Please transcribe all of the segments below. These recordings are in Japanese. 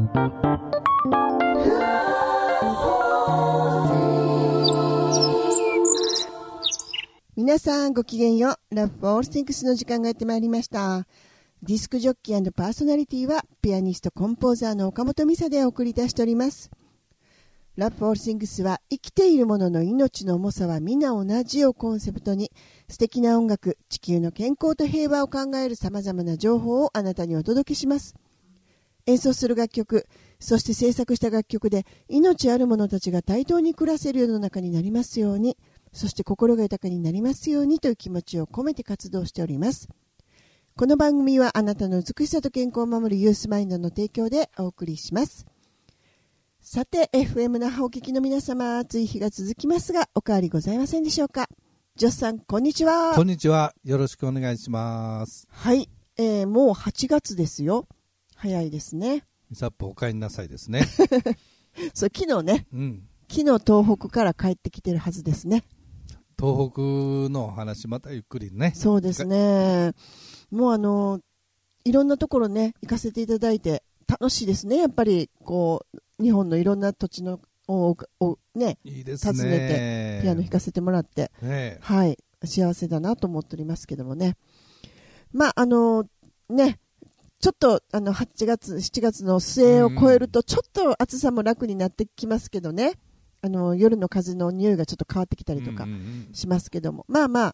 皆さんごきげんよう。ラブフォーオールシングスの時間がやってまいりました。ディスクジョッキー&パーソナリティはピアニストコンポーザーの岡本美沙でお送りいたしております。ラブフォールシングスは生きている者の命の重さは皆同じをコンセプトに素敵な音楽、地球の健康と平和を考える様々な情報をあなたにお届けします。演奏する楽曲、そして制作した楽曲で命ある者たちが対等に暮らせる世の中になりますように、そして心が豊かになりますようにという気持ちを込めて活動しております。この番組はあなたの美しさと健康を守るユースマインドの提供でお送りします。さて FM 那覇お聞きの皆様、暑い日が続きますがお変わりございませんでしょうか。ジョスさんこんにちは。 こんにちは、よろしくお願いします。 はい、もう8月ですよ。早いですね。 みさっぽお帰りなさいですねそう昨日ね、昨日東北から帰ってきてるはずですね。 東北の話またゆっくりね。 そうですね。もういろんなところね行かせていただいて楽しいですね。やっぱりこう日本のいろんな土地のをね、 いいですね、 訪ねてピアノ弾かせてもらって、 ね、 はい、幸せだなと思っておりますけどもね。まあね、ちょっと8月7月の末を超えるとちょっと暑さも楽になってきますけどね。夜の風の匂いがちょっと変わってきたりとかしますけども、まだ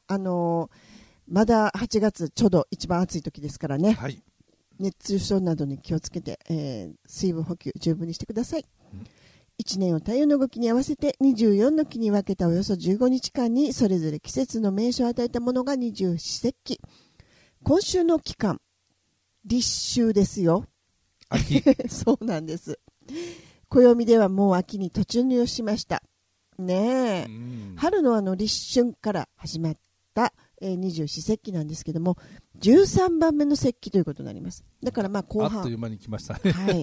8月ちょうど一番暑い時ですからね、 はい、 熱中症などに気をつけて、水分補給十分にしてください。1年を太陽の動きに合わせて24の期に分けたおよそ15日間にそれぞれ季節の名称を与えたものが二十四節気。今週の期間立秋ですよ。 秋そうなんです。暦ではもう秋に突入しましたね。春の立春から始まった二十四節気なんですけども、13番目の節気ということになります。だから後半あっという間に来ましたね、 はい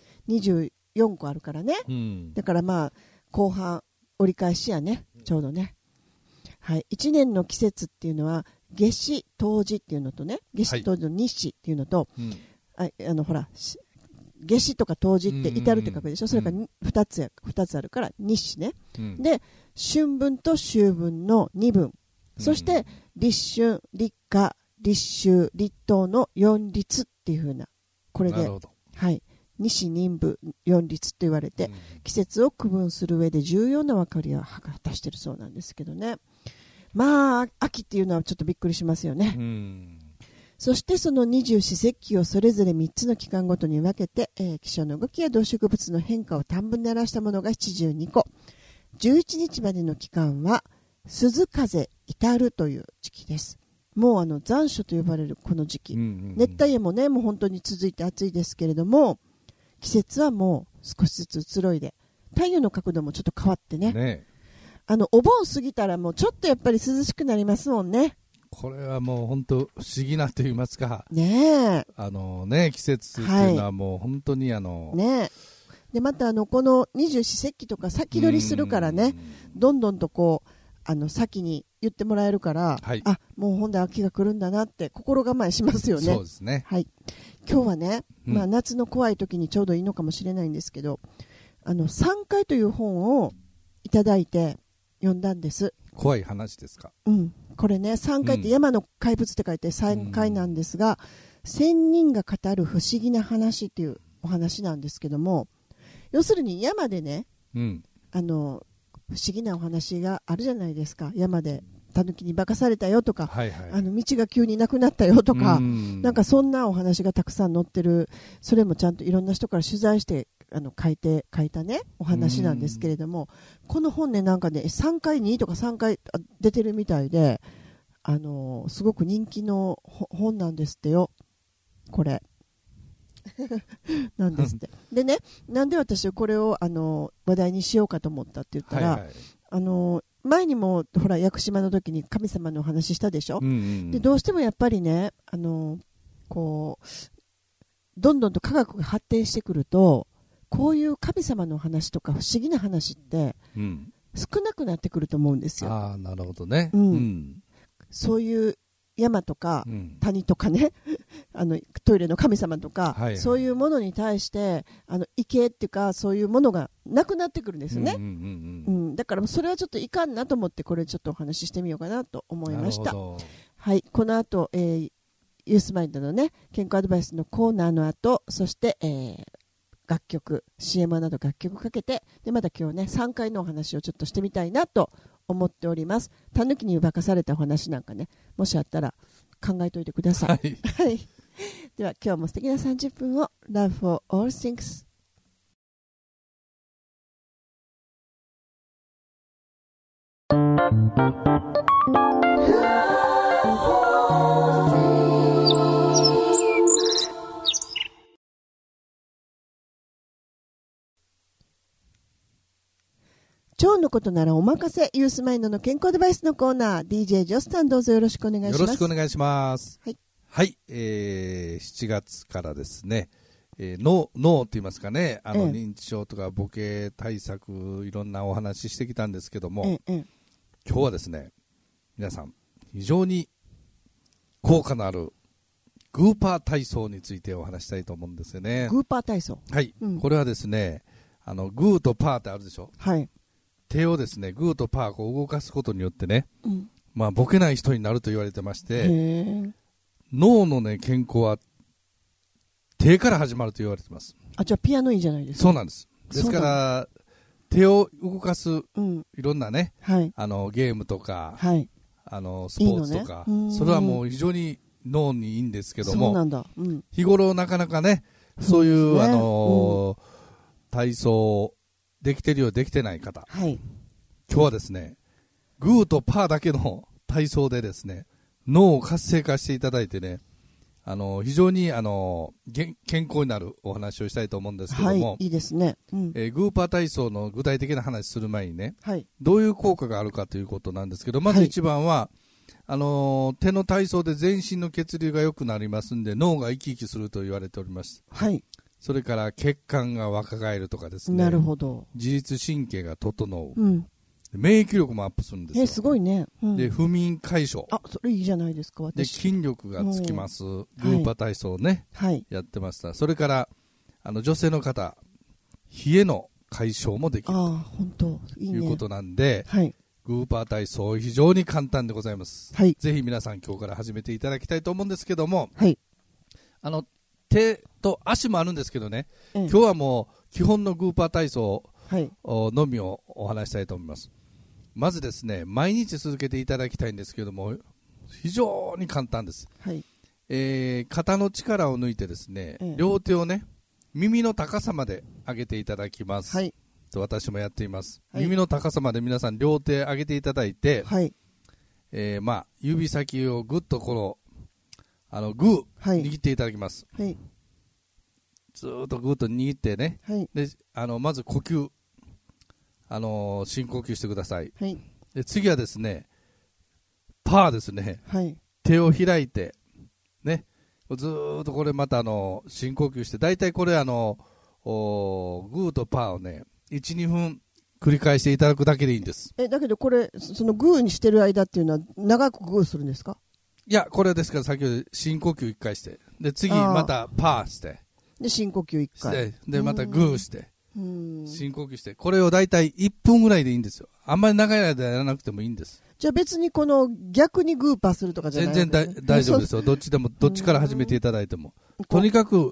、24個あるからね、だから後半折り返しやね、ちょうどね、はい、1年の季節っていうのは夏至冬至っていうのとね、夏至冬至の日至っていうのと、ほら夏至とか冬至って至るって書くでしょ。それから2つあるから日至ね、で春分と秋分の2分、そして立春立夏立秋立冬の4立っていう風な、これで、はい、二至任分4立と言われて、季節を区分する上で重要な分かりを果たしているそうなんですけどね。秋っていうのはちょっとびっくりしますよね。そしてその二十四節気をそれぞれ3つの期間ごとに分けて、気象の動きや動植物の変化を短文で表したものが72個。11日までの期間は涼風至るという時期です。もう残暑と呼ばれるこの時期、熱帯夜もねもう本当に続いて暑いですけれども、季節はもう少しずつ移ろいで太陽の角度もちょっと変わってね、お盆過ぎたらもうちょっとやっぱり涼しくなりますもんね。 これはもう本当不思議なと言いますか、 ねえ、季節っていうのはもう本当にね。でまたこの二十四節気とか先取りするからね、どんどんとこう先に言ってもらえるから、もうほんで秋が来るんだなって心構えしますよね。 そうですね、 はい、今日はね、夏の怖い時にちょうどいいのかもしれないんですけど、山海という本をいただいて読んだんです。 怖い話ですか。 これね、山海って山の怪物って書いて山海なんですが、仙人が語る不思議な話っていうお話なんですけども、要するに山でね、不思議なお話があるじゃないですか。山でタヌキに化かされたよとか、道が急になくなったよとか、なんかそんなお話がたくさん載ってる。それもちゃんといろんな人から取材して書いたねお話なんですけれども、この本ねなんかね3回2とか3回出てるみたいで、すごく人気の本なんですってよ、これなんですってでね、なんで私これを話題にしようかと思ったって言ったら、前にもほら屋久島の時に神様のお話したでしょ、でどうしてもやっぱりねこうどんどんと科学が発展してくると、こういう神様の話とか不思議な話って少なくなってくると思うんですよ。 なるほどね、 そういう山とか、谷とかねトイレの神様とか、そういうものに対して池っていうかそういうものがなくなってくるんですよね、だからそれはちょっといかんなと思ってこれちょっとお話ししてみようかなと思いました。はい、この後、ユースマインドのね健康アドバイスのコーナーの後、そして、楽曲 CM など楽曲かけてでまた今日ね3回のお話をちょっとしてみたいなと思っております。たぬきに化かされたお話なんかねもしあったら考えておいてください、はい、では今日も素敵な30分を Love for all things。腸のことならお任せユースマインドの健康アドバイスのコーナー DJ ジョスさんどうぞよろしくお願いします。 よろしくお願いします。 はい、 はい、7月からですね、脳って言いますかね認知症とかボケ対策いろんなお話ししてきたんですけども、今日はですね皆さん非常に効果のあるグーパー体操についてお話したいと思うんですよね。 グーパー体操、 はい、これはですねグーとパーってあるでしょ。 はい、 手をですねグーとパーを動かすことによってね、まあ、ボケない人になると言われてまして、脳の、ね、健康は手から始まると言われてます。 じゃあピアノいいじゃないですか。 そうなんです。ですから手を動かす、いろんなね、ゲームとか、スポーツとかいい、ね、それはもう非常に脳にいいんですけども、 そうなんだ、 日頃なかなかねそういう、体操できてるようできてない方、今日はですねグーとパーだけの体操でですね脳を活性化していただいてね非常に健康になるお話をしたいと思うんですけども、 いいですね、 グーパー体操の具体的な話する前にね、どういう効果があるかということなんですけど、まず一番は、手の体操で全身の血流が良くなりますんで脳が生き生きすると言われております。それから血管が若返るとかですね、 なるほど、 自律神経が整う、免疫力もアップするんですよ。 すごいね、 で不眠解消、 それいいじゃないですか。私で筋力がつきます、グーパー体操をね、やってました。それから女性の方冷えの解消もできるということなんで、グーパー体操非常に簡単でございます、ぜひ皆さん今日から始めていただきたいと思うんですけども、手と足もあるんですけどね、今日はもう基本のグーパー体操のみをお話したいと思います。まずですね毎日続けていただきたいんですけども非常に簡単です、肩の力を抜いてですね、両手をね耳の高さまで上げていただきます、私もやっています、耳の高さまで皆さん両手上げていただいて、指先をぐっとこのグー握っていただきます、ずーっとグーッと握ってね、でまず呼吸深呼吸してください、で次はですねパーですね、手を開いてねずーっとこれまた深呼吸して、だいたいこれグーとパーをね 1,2 分繰り返していただくだけでいいんです。 だけどこれそのグーにしてる間っていうのは長くグーするんですか？ いやこれですから先ほど深呼吸1回してで次またパーしてで深呼吸1回でまたグーして深呼吸して、これをだいたい1分ぐらいでいいんですよ。あんまり長い間やらなくてもいいんです。 じゃあ別にこの逆にグーパーするとかじゃない全然大丈夫ですよ。どっちでもどっちから始めていただいてもとにかく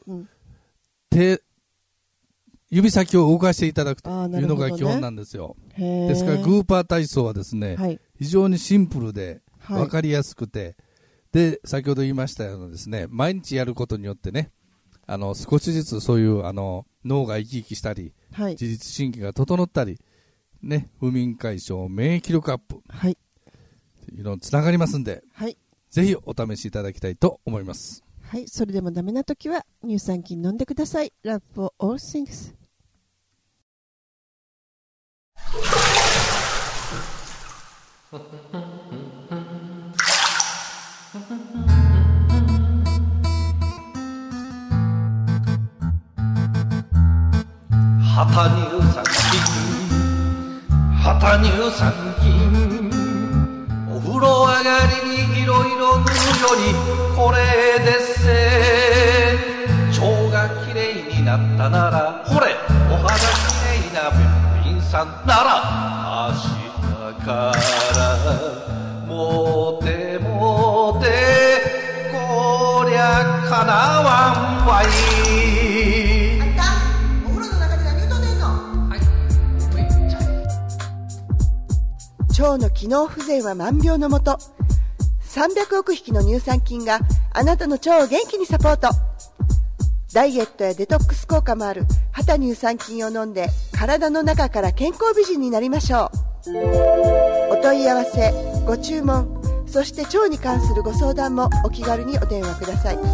指先を動かしていただくというのが基本なんですよ。ですからグーパー体操はですね、非常にシンプルで分かりやすくて、で先ほど言いましたようにですね毎日やることによってね少しずつそういう脳が生き生きしたり、自律神経が整ったり、ね、不眠解消免疫力アップ、いうのにつながりますんで、ぜひお試しいただきたいと思います。 それでもダメな時は乳酸菌飲んでください。 Love for all things。 旗乳酸菌お風呂上がりにいろいろ塗るよりこれでっせ腸がきれいになったならほれお肌きれいなべっぴんさんなら明日からモテモテこりゃかなわんわい。 あんたお風呂の中で何言うとんねんの。はい、腸の機能不全は万病のもと。300億匹の乳酸菌があなたの腸を元気にサポート。ダイエットやデトックス効果もある肌乳酸菌を飲んで体の中から健康美人になりましょう。お問い合わせご注文そして腸に関するご相談もお気軽にお電話ください。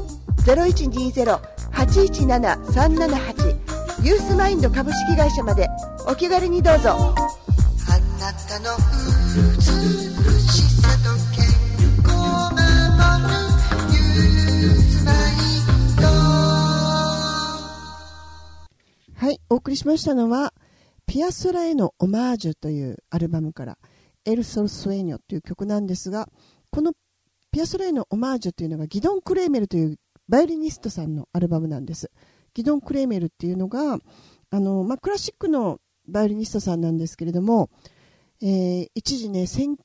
0120-817-378 ユースマインド株式会社までお気軽にどうぞ。あなたの美しさと健康を守るユースマインド。 はい、お送りしましたのはピアソラへのオマージュというアルバムからエルソルスウェーニョという曲なんですが、このピアソラへのオマージュというのがギドン・クレーメルというバイオリニストさんのアルバムなんです。ギドン・クレーメルっていうのがクラシックのバイオリニストさんなんですけれども、一時ね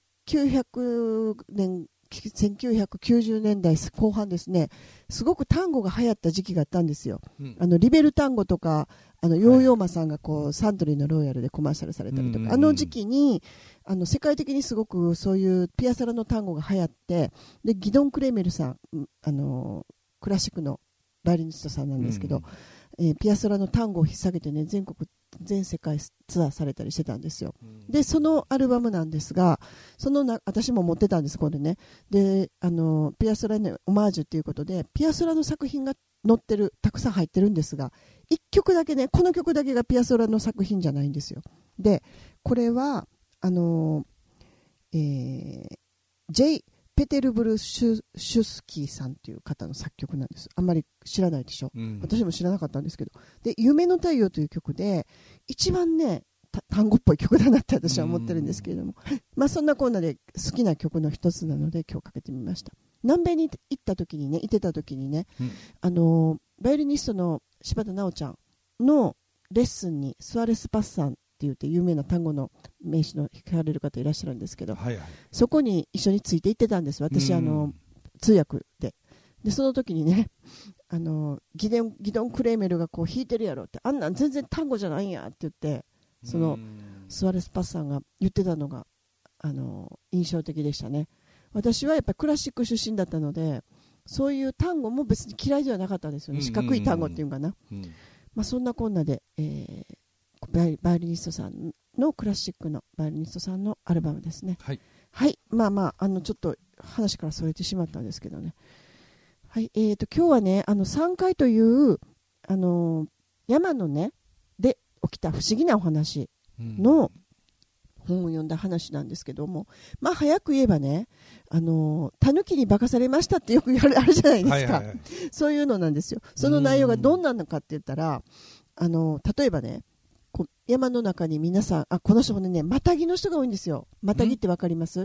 1990年代後半ですね、すごく単語が流行った時期があったんですよ、リベル単語とかヨーヨーマさんがこうサントリーのロイヤルでコマーシャルされたりとか、あの時期に世界的にすごくそういうピアソラの単語が流行って、でギドン・クレーメルさんクラシックのバイオリニストさんなんですけど、ピアソラの単語を引っ提げてね全世界ツアーされたりしてたんですよ、でそのアルバムなんですが、私も持ってたんです、これね。でピアソラのオマージュということでピアソラの作品が載ってる、たくさん入ってるんですが、1曲だけね、この曲だけがピアソラの作品じゃないんですよ。でこれはジェイ・ペテルブルシュスキーさんという方の作曲なんです。あんまり知らないでしょ、私も知らなかったんですけど、で夢の太陽という曲で一番ね単語っぽい曲だなって私は思ってるんですけれども、まあそんなこんなで好きな曲の一つなので今日かけてみました。南米に行ってた時にね、バイオリニストの柴田直ちゃんのレッスンにスアレス・パッサンって言って有名な単語の名詞の聞かれる方いらっしゃるんですけど、そこに一緒について行ってたんです。私通訳でその時にねギドン・クレーメルがこう弾いてるやろって、あんなん全然単語じゃないんやって言って、そのスアレス・パッサンが言ってたのが印象的でしたね。私はやっぱりクラシック出身だったので、そういう単語も別に嫌いではなかったんですよね、四角い単語っていうかな、まあ、そんなこんなで、バイオリニストさんのクラシックのバイオリニストさんのアルバムですね。はい、まあちょっと話からそれてしまったんですけどね。はい、今日はね3回という山のねで起きた不思議なお話の本を読んだ話なんですけども、まあ早く言えばねタヌキに化かされましたってよくあるじゃないですか、そういうのなんですよ。その内容がどんなのかって言ったら例えばね山の中に皆さんこの人もねマタギの人が多いんですよ。マタギってわかります？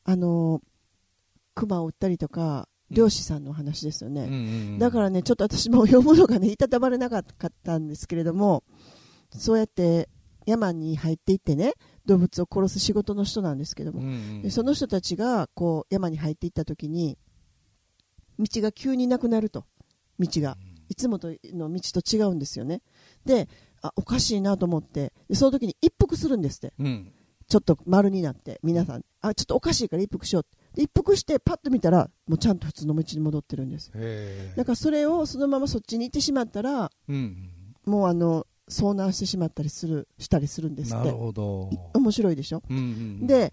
熊を撃ったりとか漁師さんの話ですよね、だからねちょっと私も読むのがねいたたまれなかったんですけれども、そうやって山に入っていってね動物を殺す仕事の人なんですけども、でその人たちがこう山に入っていった時に道が急になくなると、道がいつもの道と違うんですよね。でおかしいなと思って、でその時に一服するんですって、ちょっと丸になって皆さんちょっとおかしいから一服しようって、で一服してパッと見たらもうちゃんと普通の道に戻ってるんです。だからそれをそのままそっちに行ってしまったら、もう遭難してしまったりしたりするんですって。なるほど。面白いでしょ、で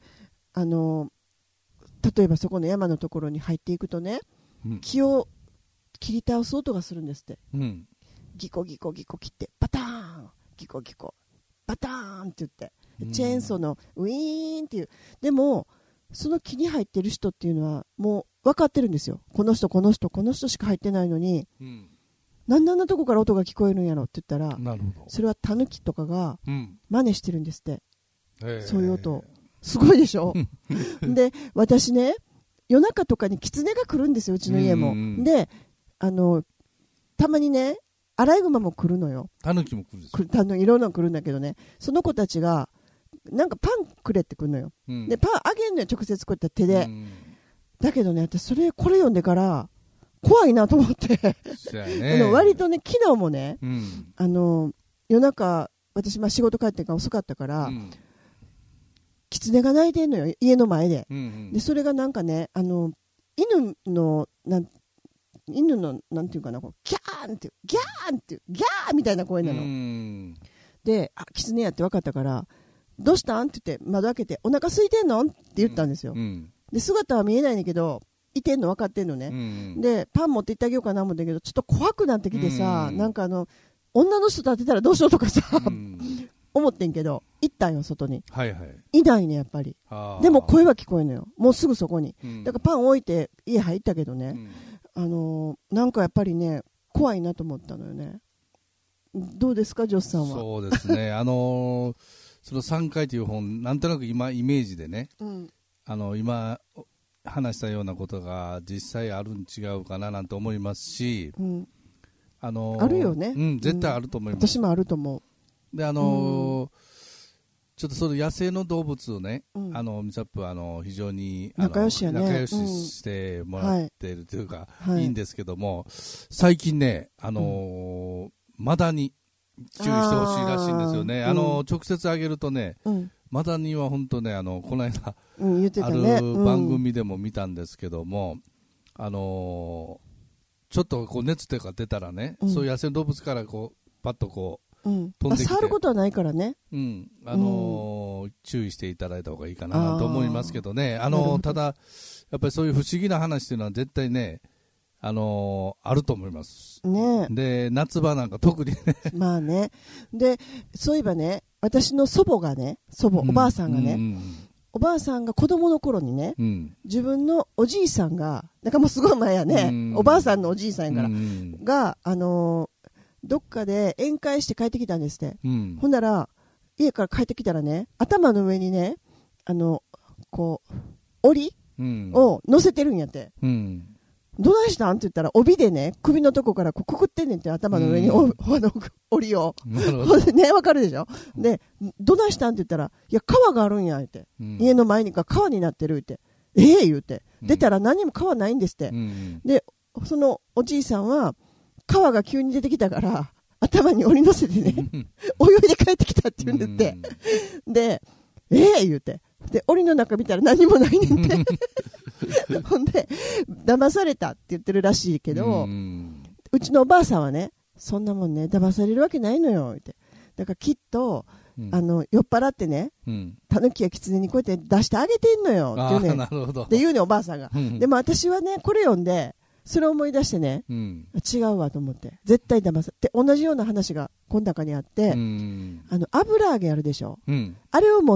例えばそこの山のところに入っていくとね、木を切り倒す音がするんですって、ギコギコギコ切ってバターンギコギコバターンって言って、チェーンソーのウィーンっていう、でもその木に入ってる人っていうのはもう分かってるんですよ。この人しか入ってないのに、なんであんなとこから音が聞こえるんやろって言ったら、それはタヌキとかが真似してるんですって、そういう音を。すごいでしょで私ね夜中とかに狐が来るんですよ、うちの家も。で、たまにね、アライグマも来るのよ。 タヌキも来るんですよ。 いろんなの来るんだけどね、その子たちが、なんかパンくれってくるのよ。で、パンあげんのよ、直接こうやって手で。だけどね、私、これ読んでから、怖いなと思って。割とね、昨日もね、夜中、私、仕事帰ってから遅かったから、狐が鳴いてんのよ、家の前で。で、それがなんかね、犬の、なんていうかな、こうギャーンって、ギャーンって、ギャーみたいな声なの。で、狐やって分かったから、どうしたんって言って、窓開けて、お腹空いてんのって言ったんですよ。で、姿は見えないんだけど、いてんの分かってんのね。で、パン持って行ってあげようかな思うんだけど、ちょっと怖くなってきてさ、なんか女の人と会ってたらどうしようとかさ、思ってんけど、行ったんよ、外に。いないね、やっぱり。でも声は聞こえんのよ。もうすぐそこに。だからパン置いて家入ったけどね、なんかやっぱりね、怖いなと思ったのよね。どうですか、ジョスさんは。 そうですね。その3回という本、なんとなく今、イメージでね、今、話したようなことが実際あるん違うかななんて思いますし、 あるよね。 絶対あると思います。 私もあると思う。 で、ちょっとその野生の動物をね、ミサップは非常に仲良ししてもらっているというか、いいんですけども、最近ね、マダニ注意してほしいらしいんですよね。直接あげるとね、マダニは本当ね、この間、ある番組でも見たんですけども、ちょっとこう熱とか出たらね、そういう野生動物からこうパッとこう飛んできて、 触ることはないからね、 注意していただいた方がいいかなと思いますけどね。ただやっぱりそういう不思議な話っていうのは絶対ね、あると思いますね。で、夏場なんか特にねまあね。で、そういえばね、私の祖母がね、おばあさんがね、おばあさんが子供の頃にね、自分のおじいさんが、なんかもうすごい前やね、おばあさんのおじいさんやから、が、どっかで宴会して帰ってきたんですって。ほんなら、家から帰ってきたらね、頭の上にね、こう、檻を乗せてるんやって。どないしたんって言ったら、帯でね、首のとこからこうくくってんねんって、頭の上に檻を。ね、わかるでしょ。で、どないしたんって言ったら、いや、川があるんや、って。家の前に川になってるって。言うて。出たら何も川ないんですって。で、そのおじいさんは、川が急に出てきたから、頭に檻乗せてね、泳いで帰ってきたって言うんだって。で、言うて。で、檻の中見たら何もないねんって。ほんで、騙されたって言ってるらしいけど、うちのおばあさんはね、そんなもんね、騙されるわけないのよって。だからきっと、酔っ払ってね、タヌキやキツネにこうやって出してあげてんのよって言うね。って言うね、おばあさんが。でも私はね、これ読んで、それを思い出してね、違うわと思って、絶対騙されて、同じような話がこの中にあって、油揚げあるでしょ。あれを持って、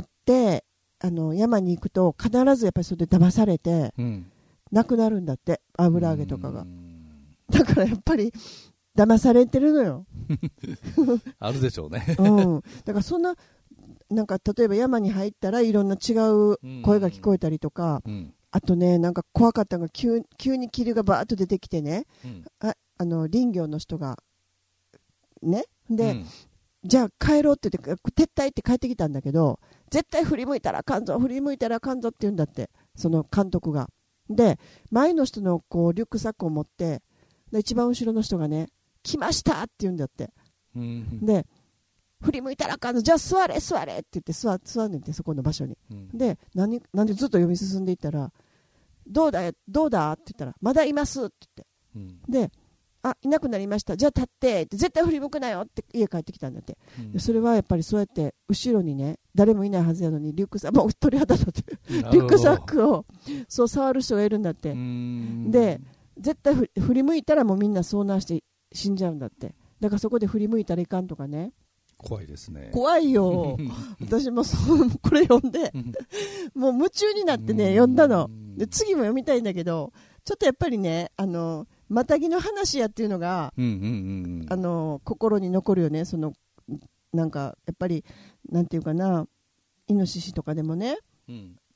山に行くと必ずやっぱりそれで騙されて、なくなるんだって、油揚げとかが。だからやっぱり騙されてるのよ。 あるでしょうね。 だからそんな、なんか例えば山に入ったらいろんな違う声が聞こえたりとか、あとね、なんか怖かったのが急に霧がバーッと出てきてね、林業の人がね、で、じゃあ帰ろうって言って撤退って帰ってきたんだけど、絶対振り向いたらあかんぞって言うんだって、その監督が。で、前の人のこうリュックサックを持って、で一番後ろの人がね、来ましたって言うんだって。で、振り向いたらあかんぞ、じゃあ座れって言って座んねんって、そこの場所に。で、なんでずっと読み進んでいったら、どうだって言ったら、まだいますって言って。で、いなくなりました、じゃあ立ってって、絶対振り向くなよって家帰ってきたんだって。でそれはやっぱりそうやって後ろにね、誰もいないはずやのにリュックサック、もう鳥肌立ってリュックサックをそう触る人がいるんだって。で、絶対振り向いたらもうみんな遭難して死んじゃうんだって。だからそこで振り向いたらいかんとかね。 怖いですね。 怖いよ。私もこれ読んでもう夢中になってね、読んだので、次も読みたいんだけど、ちょっとやっぱりね、マタギの話やっていうのが、心に残るよね。そのなんかやっぱりなんていうかな、イノシシとかでもね、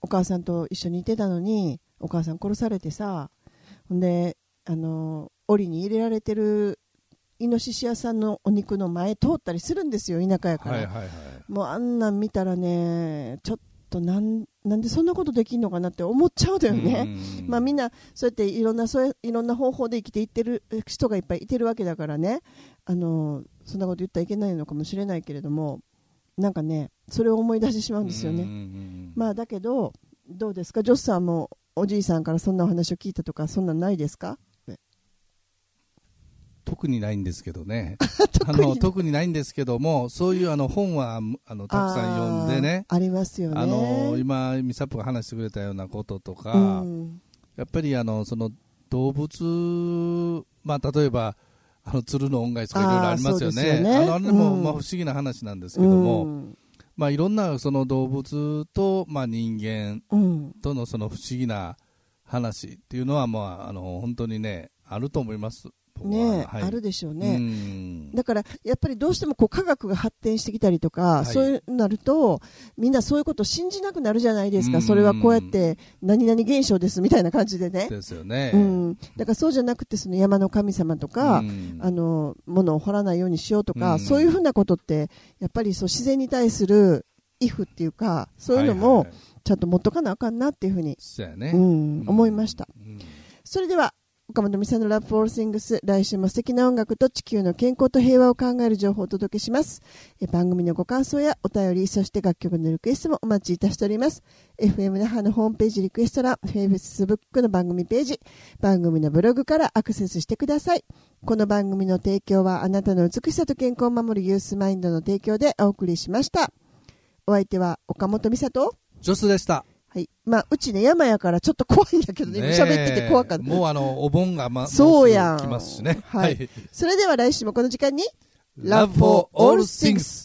お母さんと一緒にいてたのにお母さん殺されてさ、ほんで檻に入れられてるイノシシ屋さんのお肉の前通ったりするんですよ、田舎やから、はいはいはい、もうあんなん見たらね、ちょっとなんでそんなことできんのかなって思っちゃうだよね。まあみんなそうやっていろんな方法で生きていってる人がいっぱいいてるわけだからね、そんなこと言ったらいけないのかもしれないけれども、なんかねそれを思い出してしまうんですよね。まあだけどどうですか、ジョスさんもおじいさんからそんなお話を聞いたとかそんなんないですか？ 特にないんですけどね特にないんですけども、そういう本はたくさん読んでね、 ありますよね。 今ミサップが話してくれたようなこととか、やっぱりその動物、まあ、例えば鶴の恩返しとかいろいろありますよね。あれも、まあ、不思議な話なんですけども、まあ、いろんなその動物と、まあ、人間とのその不思議な話っていうのは、まあ、本当にねあると思いますね、はい、あるでしょうね。だからやっぱりどうしてもこう科学が発展してきたりとか、はい、そういうなるとみんなそういうことを信じなくなるじゃないですか。それはこうやって何々現象ですみたいな感じでね。 ですよね。 だからそうじゃなくて、その山の神様とか物を掘らないようにしようとか、そういうふうなことってやっぱりそう自然に対するイフっていうか、そういうのもちゃんと持っとかなあかんなっていうふうに、思いました。それでは岡本美沙のラブフォールシングス、来週も素敵な音楽と地球の健康と平和を考える情報をお届けします。番組のご感想やお便り、そして楽曲のリクエストもお待ちいたしております。 FM 那覇のホームページリクエスト欄、 Facebook の番組ページ、番組のブログからアクセスしてください。この番組の提供はあなたの美しさと健康を守るユースマインドの提供でお送りしました。お相手は岡本美沙とジョスでした。 はい、まあ、うちね山やからちょっと怖いんやけどね、喋ってて怖かった。 もうお盆がそうやん来ますしね。 はい。それでは来週もこの時間に Love for all things。